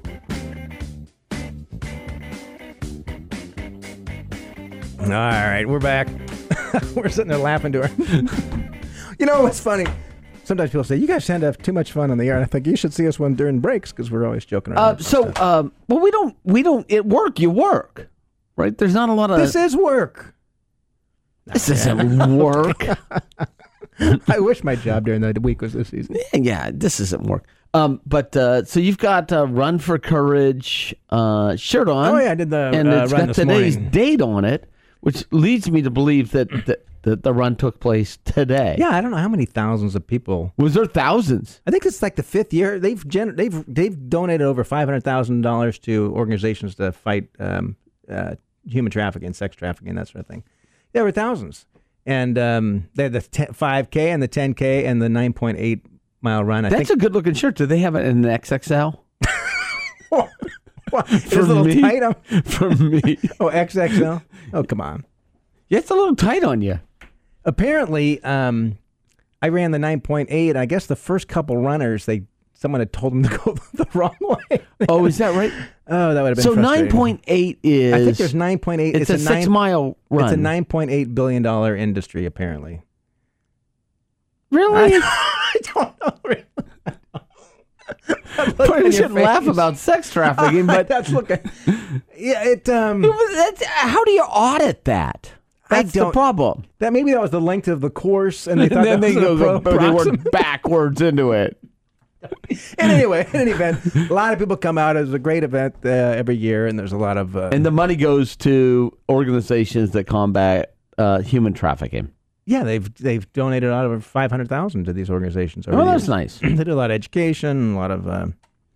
All right, we're back. We're sitting there laughing to her. You know what's funny? Sometimes people say, you guys tend to have too much fun on the air. And I think you should see us when during breaks because we're always joking around. Uh, so, um, well, we don't, we don't, at work, you work, right? There's not a lot of. This is work. This isn't work. I wish my job during the week was this easy. Yeah, this isn't work. Um, but uh, so you've got uh, Run for Courage uh, shirt on. Oh, yeah, I did the and uh, it's run got this today's morning. date on it, which leads me to believe that the, the, the run took place today. Yeah, I don't know how many thousands of people. Was there thousands? I think it's like the fifth year. They've gen- they've they've donated over five hundred thousand dollars to organizations to fight um, uh, human trafficking, sex trafficking, that sort of thing. There were thousands, and um, they had the ten, five K and the ten K and the nine point eight mile run. I That's think a good looking shirt. Do they have it in an X X L? it's a little me? tight. On, For me. oh, X X L. Oh, come on. Yeah, it's a little tight on you. Apparently, um, I ran the nine point eight. I guess the first couple runners, they someone had told them to go the wrong way. Oh, is that right? Oh, that would have been So frustrating. nine point eight is. I think there's nine point eight. It's, a, nine, six mile run. It's a nine point eight billion dollar industry, apparently. Really? I don't know. Really. Probably shouldn't laugh about sex trafficking, but that's looking. Yeah, it. Um, that's, how do you audit that? That's the don't- problem. that maybe that was the length of the course, and they thought then that they was go, an appro- go they approximate- work backwards into it. And anyway, in any event, a lot of people come out. It's a great event uh, every year, and there's a lot of. Uh, And the money goes to organizations that combat uh, human trafficking. yeah, they've they've donated out over five hundred thousand to these organizations. over Oh, the that's years. nice. They do a lot of education, a lot of. Uh, anyway,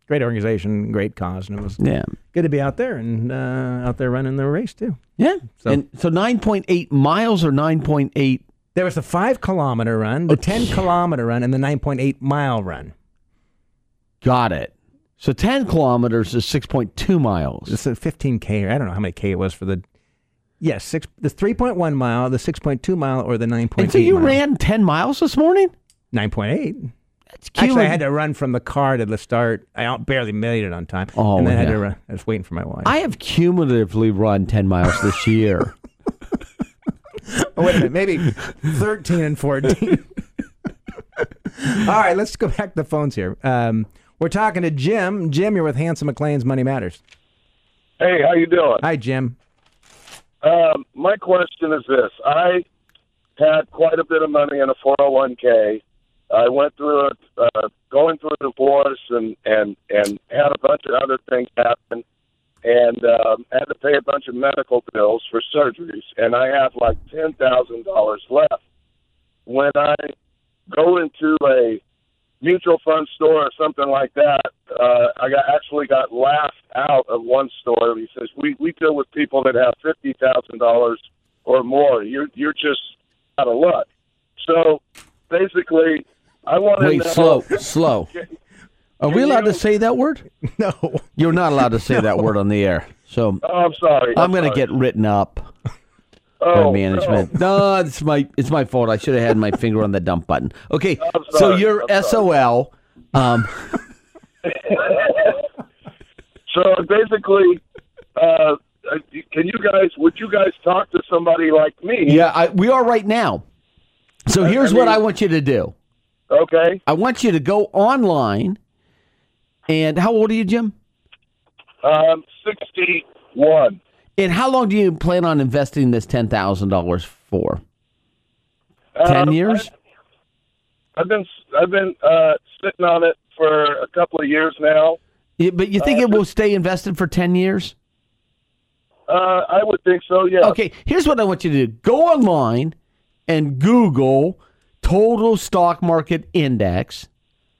great organization, great cause, and it was Yeah. good to be out there and uh, out there running the race too. Yeah. So- and so nine point eight miles or nine point eight. There was the five kilometer run, the ten kilometer run, and the nine point eight mile run. Got it. So ten kilometers is six point two miles. It's a fifteen K, or I don't know how many K it was for the, yes, six, the three point one mile, the six point two mile, or the nine point eight And so you mile. ran ten miles this morning? nine point eight. That's cute. Actually, I had to run from the car to the start. I out- barely made it on time. Oh, and then I had yeah. to run. I was waiting for my wife. I have cumulatively run ten miles this year. Oh, wait a minute, maybe thirteen and fourteen. All right, let's go back to the phones here. Um, we're talking to Jim. Jim, you're with Hanson McLean's Money Matters. Hey, how you doing? Hi, Jim. Um, my question is this. I had quite a bit of money in a four oh one k. I went through it, uh, going through a divorce and, and, and had a bunch of other things happen and um, had to pay a bunch of medical bills for surgeries. And I have like ten thousand dollars left. When I go into a mutual fund store or something like that, uh, I got actually got laughed out of one store. He says, we, we deal with people that have fifty thousand dollars or more. You're, you're just out of luck. So basically, I want to Wait, know. slow, slow. Are we allowed to say that word? No. You're not allowed to say that word on the air. So Oh, I'm sorry. I'm going to sorry. get written up by oh, management. No, it's my it's my fault. I should have had my finger on the dump button. Okay, I'm so sorry. you're I'm S O L. Um, No. So basically, uh, can you guys? Would you guys talk to somebody like me? yeah, I, we are right now. So I- here's I what mean- I want you to do. Okay. I want you to go online. And how old are you, Jim? Um, sixty-one. And how long do you plan on investing this ten thousand dollars for? Ten Um, years? I, I've been I've been uh, sitting on it for a couple of years now. Yeah, but you think uh, it will stay invested for ten years? Uh, I would think so. Yeah. Okay, here's what I want you to do. Go online and Google total stock market index,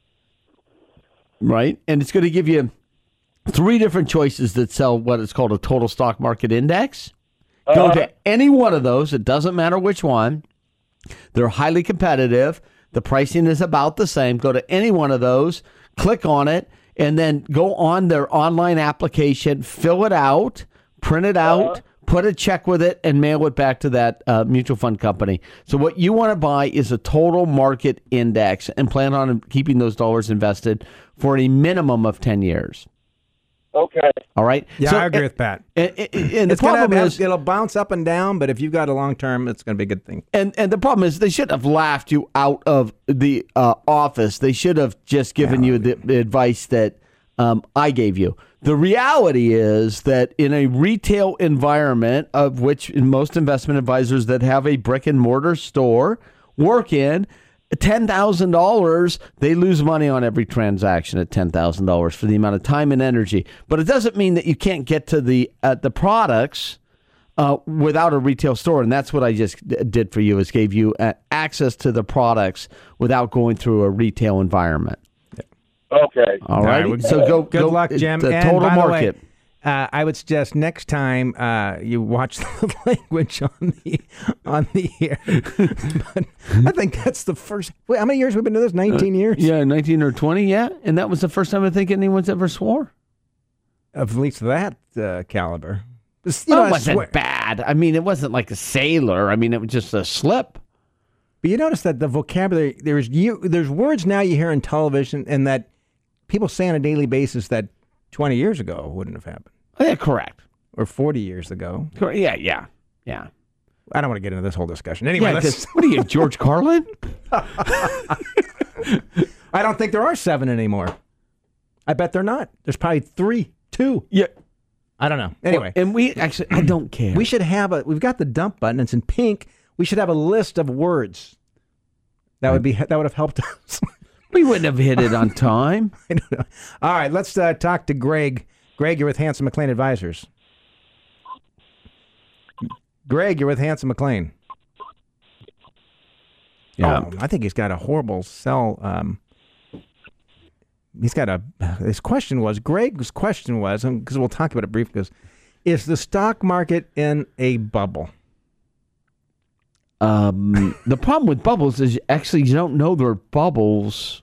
right? And it's going to give you three different choices that sell what is called a total stock market index. Go Uh-huh. to any one of those. It doesn't matter which one. They're highly competitive. The pricing is about the same. Go to any one of those, click on it, and then go on their online application, fill it out, print it out, Uh-huh. put a check with it, and mail it back to that uh, mutual fund company. So what you want to buy is a total market index and plan on keeping those dollars invested for a minimum of ten years. Okay. All right? Yeah, So- I agree and- with Pat. And, and, and the It's gonna problem have, is, it'll bounce up and down, but if you've got a long term, it's going to be a good thing. And and the problem is they should have laughed you out of the uh, office. They should have just given you the, the advice that um, I gave you. The reality is that in a retail environment, of which most investment advisors that have a brick and mortar store work in, ten thousand dollars, they lose money on every transaction at ten thousand dollars for the amount of time and energy. But it doesn't mean that you can't get to the uh, the products Uh, without a retail store, and that's what I just d- did for you, is gave you uh, access to the products without going through a retail environment. Okay. All right, well, so go. Good go, luck, Jim. The And total by the way, market. uh, I would suggest next time uh, you watch the language on the on the air. But I think that's the first. Wait, how many years we've been doing this? Nineteen years. Yeah, nineteen or twenty. Yeah, and that was the first time I think anyone's ever swore. Of at least that uh, caliber. This- you Well, know, it I wasn't swear- bad. I mean, it wasn't like a sailor. I mean, it was just a slip. But you notice that the vocabulary there's you there's words now you hear on television and that people say on a daily basis that twenty years ago wouldn't have happened, Oh, yeah, correct. or forty years ago. Correct. Yeah, yeah, yeah. I don't want to get into this whole discussion. Anyway, Yeah, let's, 'cause- what are you, George Carlin? I don't think there are seven anymore. I bet they're not. There's probably three, two. Yeah. I don't know. Anyway, and we actually, I don't care. we should have a. We've got the dump button. It's in pink. We should have a list of words. That would be that would have helped us. we wouldn't have hit it on time. I don't know. All right, let's uh, talk to Greg. Greg, you're with Hanson McLean Advisors. Greg, you're with Hanson McLean. Yeah. Oh, I think he's got a horrible cell. Um, he's got a, his question was, Greg's question was, because we'll talk about it briefly, goes, is the stock market in a bubble? Um, the problem with bubbles is actually you don't know they're bubbles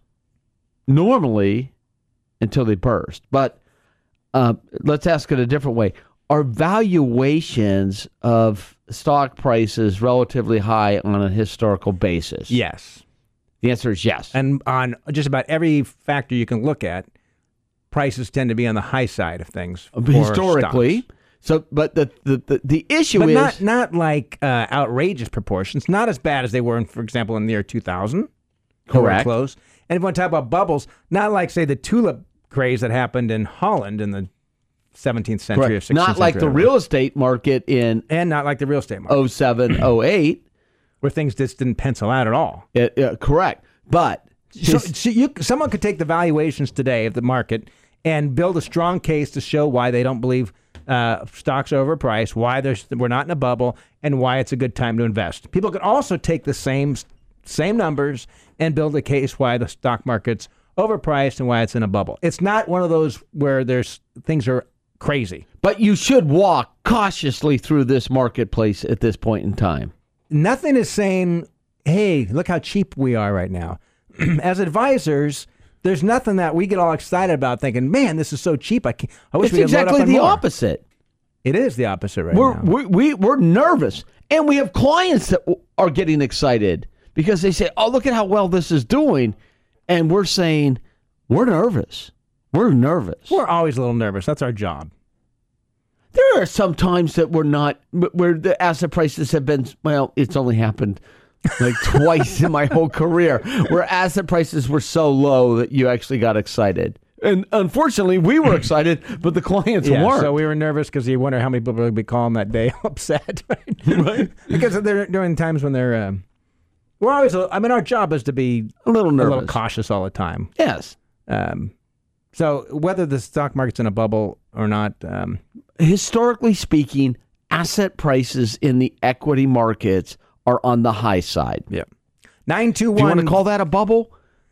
normally until they burst. But uh, let's ask it a different way. Are valuations of stock prices relatively high on a historical basis? Yes. The answer is yes. And on just about every factor you can look at, prices tend to be on the high side of things. For historically. stocks. So, but the the, the, the issue but is not not like uh, outrageous proportions. Not as bad as they were, in, for example, in the year two thousand. Correct. Close. And if you want to talk about bubbles, not like say the tulip craze that happened in Holland in the seventeenth century Correct. or sixteenth Not like century, the real estate market in and not like the real estate market oh seven, oh eight, where things just didn't pencil out at all. It, uh, correct. But so, so you, someone could take the valuations today of the market and build a strong case to show why they don't believe uh, stocks are overpriced, why there's, we're not in a bubble, and why it's a good time to invest. People could also take the same same numbers and build a case why the stock market's overpriced and why it's in a bubble. It's not one of those where there's things are crazy. But you should walk cautiously through this marketplace at this point in time. Nothing is saying, hey, look how cheap we are right now. As advisors, there's nothing that we get all excited about thinking, man, this is so cheap. I, can't, I wish it's we could exactly load up on the more. opposite. It is the opposite right we're, now. We, we, we're nervous. And we have clients that are getting excited because they say, oh, look at how well this is doing. And we're saying, we're nervous. We're nervous. We're always a little nervous. That's our job. There are some times that we're not, where the asset prices have been, well, it's only happened like twice in my whole career, where asset prices were so low that you actually got excited. And unfortunately, we were excited, but the clients yeah, weren't. So we were nervous because you wonder how many people would be calling that day upset. Right? Right. Because they're during times when they're, um, we're always, I mean, our job is to be a little nervous, a little cautious all the time. Yes. Um, so whether the stock market's in a bubble or not. Um, Historically speaking, asset prices in the equity markets are on the high side. Yeah. nine two one. Do you want to call that a bubble?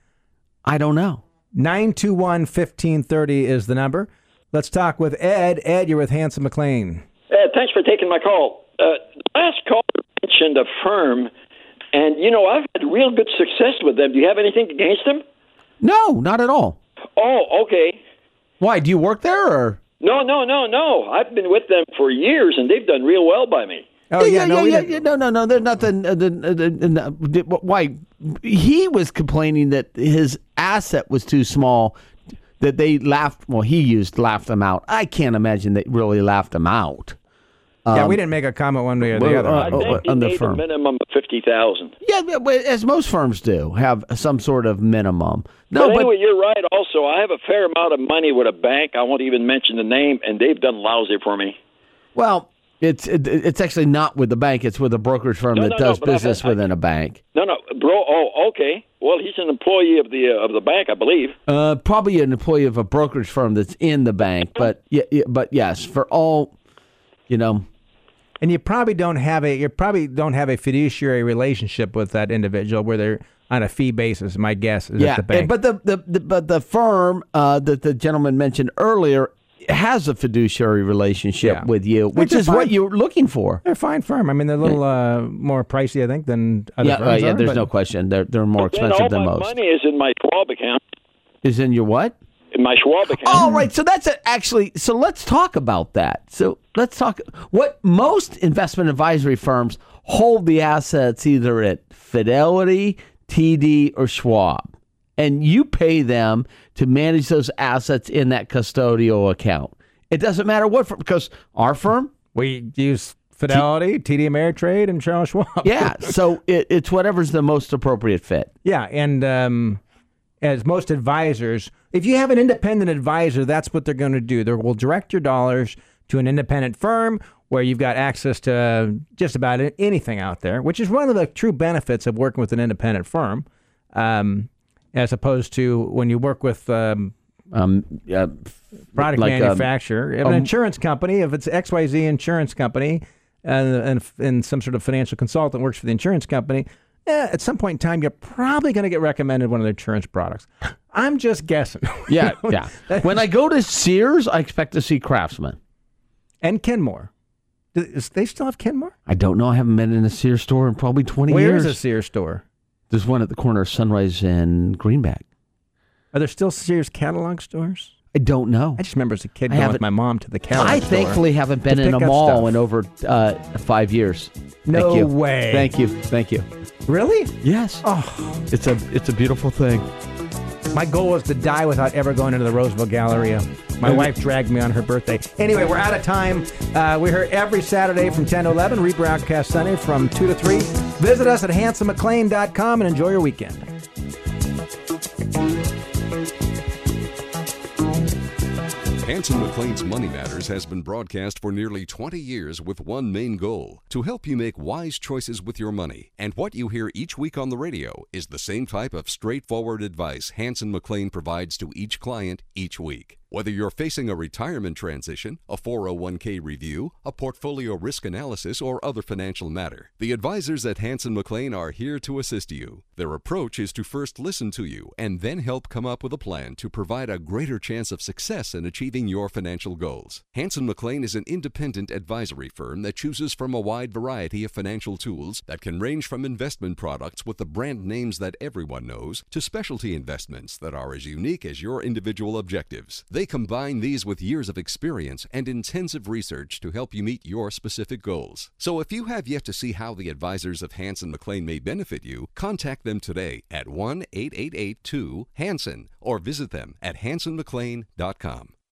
I don't know. nine two one, fifteen thirty is the number. Let's talk with Ed. Ed, you're with Hanson McLean. Ed, thanks for taking my call. Uh, the last call mentioned a firm, and, you know, I've had real good success with them. Do you have anything against them? No, not at all. Oh, okay. Why? Do you work there? Or No, no, no, no. I've been with them for years, and they've done real well by me. Oh, yeah, yeah, no, yeah, we yeah, didn't- yeah, no, no, no. There's nothing. Uh, uh, uh, uh, why? He was complaining that his asset was too small. That they laughed. Well, he used laughed them out. I can't imagine they really laughed them out. Yeah, Um, we didn't make a comment one way or the well, other. uh, I think uh, he on the made a firm. minimum of fifty thousand. Yeah, but as most firms do, have some sort of minimum. No, No, but but anyway, you're right. Also, I have a fair amount of money with a bank. I won't even mention the name, and they've done lousy for me. well, it's it, it's actually not with the bank. It's with a brokerage firm No, that no, no, does but I've business had- within a bank. No, no, bro. Oh, okay. Well, he's an employee of the uh, of the bank, I believe. Uh, probably an employee of a brokerage firm that's in the bank, but yeah, yeah, but yes, for all, you know. And you probably don't have a you probably don't have a fiduciary relationship with that individual where they're on a fee basis. My guess is Yeah, at the bank. but the, the, the but the firm uh, that the gentleman mentioned earlier has a fiduciary relationship Yeah. with you, which Which is is what fine. you're looking for. they're a fine firm. I mean, they're a little uh, more pricey, I think, than other Yeah, firms uh, yeah. are, There's but- no question. They're they're more Then expensive all than my most. money is in my Schwab account. Is in your what? In my Schwab account. Oh, right. So that's a, actually. So let's talk about that. So let's talk. What most investment advisory firms hold the assets either at Fidelity, T D, or Schwab, and you pay them to manage those assets in that custodial account. It doesn't matter what firm, because our firm, We use Fidelity, T D Ameritrade, and Charles Schwab. yeah. So it, it's whatever's the most appropriate fit. Yeah, and um, as most advisors, if you have an independent advisor, that's what they're going to do. They will direct your dollars to an independent firm where you've got access to just about anything out there, which is one of the true benefits of working with an independent firm, um, as opposed to when you work with um, Um, uh, product like, um, manufacturer, if an um, insurance company, if it's X Y Z insurance company, and, and and some sort of financial consultant works for the insurance company, eh, at some point in time, you're probably going to get recommended one of their insurance products. I'm just guessing. Yeah, yeah. When I go to Sears, I expect to see Craftsman. And Kenmore. Does they still have Kenmore? I don't know. I haven't been in a Sears store in probably twenty Where years. Where is a Sears store? There's one at the corner of Sunrise and Greenback. Are there still Sears catalog stores? I don't know. I just remember as a kid going with my mom to the catalog I store. I thankfully haven't been in a mall stuff. in over uh, five years. No Thank you. way. Thank you. Thank you. Really? Yes. Oh, it's a it's a beautiful thing. My goal was to die without ever going into the Roseville Galleria. My wife dragged me on her birthday. Anyway, we're out of time. Uh, we're here every Saturday from ten to eleven, rebroadcast Sunday from two to three. Visit us at hanson mcclain dot com and enjoy your weekend. Hanson McClain's Money Matters has been broadcast for nearly twenty years with one main goal: to help you make wise choices with your money. And what you hear each week on the radio is the same type of straightforward advice Hanson McClain provides to each client each week. Whether you're facing a retirement transition, a four oh one k review, a portfolio risk analysis, or other financial matter, the advisors at Hanson McClain are here to assist you. Their approach is to first listen to you and then help come up with a plan to provide a greater chance of success in achieving your financial goals. Hanson McClain is an independent advisory firm that chooses from a wide variety of financial tools that can range from investment products with the brand names that everyone knows to specialty investments that are as unique as your individual objectives. They They combine these with years of experience and intensive research to help you meet your specific goals. So if you have yet to see how the advisors of Hanson McClain may benefit you, contact them today at one eight eight eight two HANSON or visit them at hanson mcclain dot com.